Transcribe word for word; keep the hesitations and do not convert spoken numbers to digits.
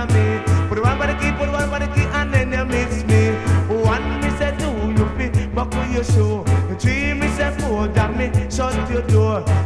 for me. Put one for the key, put one for the key, and then you miss me. One me say two, you fit, buckle your shoe. Three me say four, that me shut your door.